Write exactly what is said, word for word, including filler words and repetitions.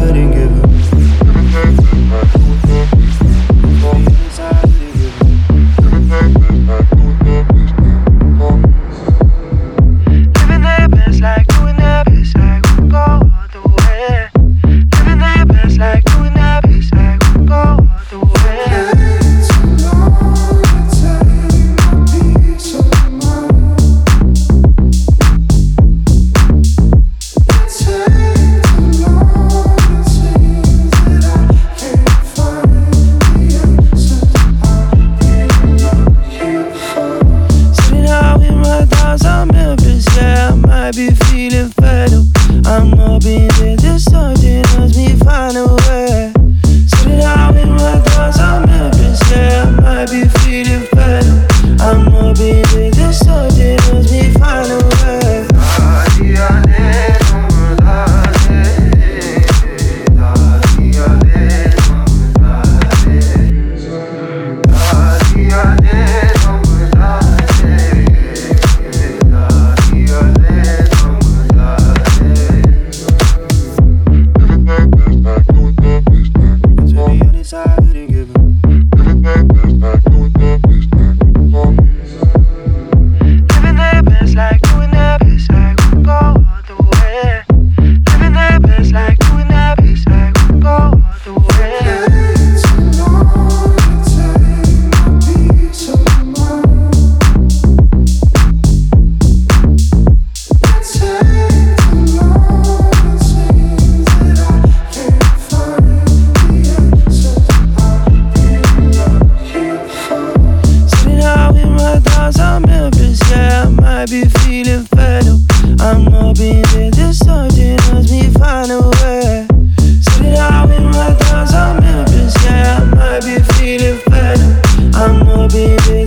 wouldn't give up. Living their best like doing their best like we go all the way. Living their best like doing their best like we go all the way. Be feeling fatal. I'm up in there, this something helps me find a way. Sitting out in my thoughts, I'm nervous, yeah. I might be feeling fatal. I'm up in there, this something helps me find a way. Be feeling fatal. I'm up in there, this something helps me find a way. Sitting out in my thoughts, I'm nervous, yeah. I might be feeling fatal. I'm up in there.